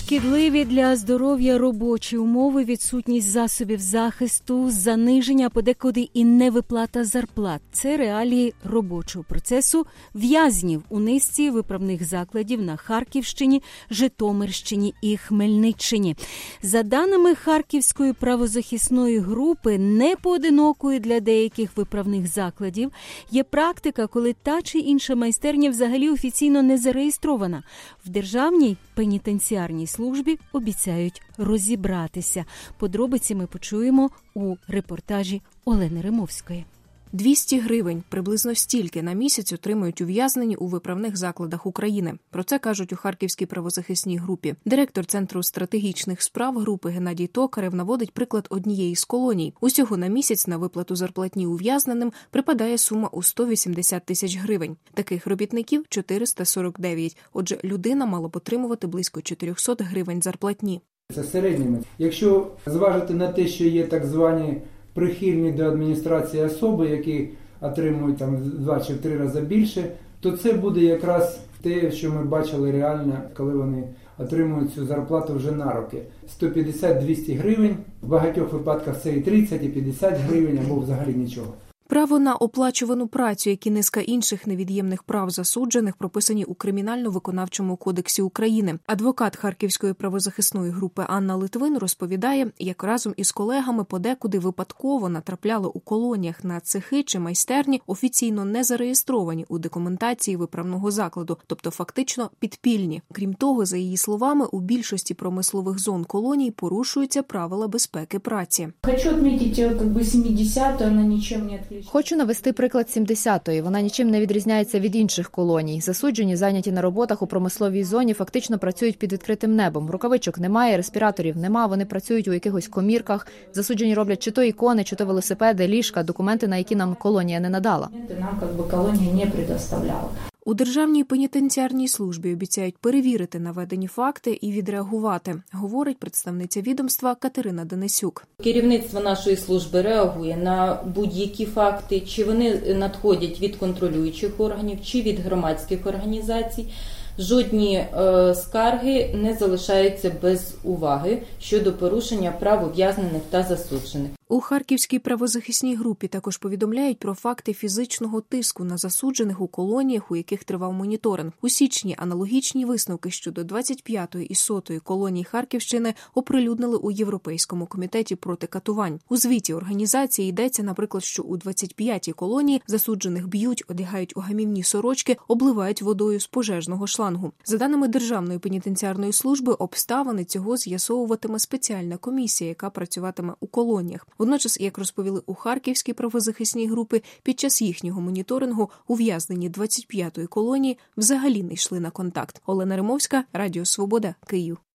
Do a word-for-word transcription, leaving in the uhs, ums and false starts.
Шкідливі для здоров'я робочі умови, відсутність засобів захисту, заниження, подекуди і невиплата зарплат – це реалії робочого процесу в'язнів у низці виправних закладів на Харківщині, Житомирщині і Хмельниччині. За даними Харківської правозахисної групи, непоодинокою для деяких виправних закладів є практика, коли та чи інша майстерня взагалі офіційно не зареєстрована. В Державній пенітенціарній службі обіцяють розібратися. Подробиці ми почуємо у репортажі Олени Римовської. двісті гривень – приблизно стільки на місяць отримують ув'язнені у виправних закладах України. Про це кажуть у Харківській правозахисній групі. Директор Центру стратегічних справ групи Геннадій Токарев наводить приклад однієї з колоній. Усього на місяць на виплату зарплатні ув'язненим припадає сума у сто вісімдесят тисяч гривень. Таких робітників – чотириста сорок дев'ять. Отже, людина мала б отримувати близько чотириста гривень зарплатні. Це середніми. Якщо зважити на те, що є так звані прихильні до адміністрації особи, які отримують там в два чи в три рази більше, то це буде якраз те, що ми бачили реально, коли вони отримують цю зарплату вже на руки. сто п'ятдесят - двісті гривень, в багатьох випадках це і тридцять, і п'ятдесят гривень, або взагалі нічого. Право на оплачувану працю, як і низка інших невід'ємних прав засуджених, прописані у Кримінально-виконавчому кодексі України. Адвокат Харківської правозахисної групи Анна Литвин розповідає, як разом із колегами подекуди випадково натрапляли у колоніях на цехи чи майстерні, офіційно не зареєстровані у документації виправного закладу, тобто фактично підпільні. Крім того, за її словами, у більшості промислових зон колоній порушуються правила безпеки праці. Хочу відмітити, якби сімдесяту, вона нічим не відрізняється. Хочу навести приклад сімдесятої. Вона нічим не відрізняється від інших колоній. Засуджені, зайняті на роботах у промисловій зоні, фактично працюють під відкритим небом. Рукавичок немає, респіраторів нема, вони працюють у якихось комірках. Засуджені роблять чи то ікони, чи то велосипеди, ліжка, документи, на які нам колонія не надала. Нам, якби, колонія не предоставляла. У Державній пенітенціарній службі обіцяють перевірити наведені факти і відреагувати, говорить представниця відомства Катерина Денисюк. Керівництво нашої служби реагує на будь-які факти, чи вони надходять від контролюючих органів, чи від громадських організацій. Жодні е, скарги не залишаються без уваги щодо порушення прав ув'язнених та засуджених. У Харківській правозахисній групі також повідомляють про факти фізичного тиску на засуджених у колоніях, у яких тривав моніторинг. У січні аналогічні висновки щодо двадцять п'ятої і сотої колоній Харківщини оприлюднили у Європейському комітеті проти катувань. У звіті організації йдеться, наприклад, що у двадцять п'ятій колонії засуджених б'ють, одягають у гамівні сорочки, обливають водою з пожежного шлангу. За даними Державної пенітенціарної служби, обставини цього з'ясовуватиме спеціальна комісія, яка працюватиме у колоніях. Водночас, як розповіли у Харківській правозахисній групі, під час їхнього моніторингу ув'язнені двадцять п'ятої колонії взагалі не йшли на контакт. Олена Римовська, Радіо Свобода, Київ.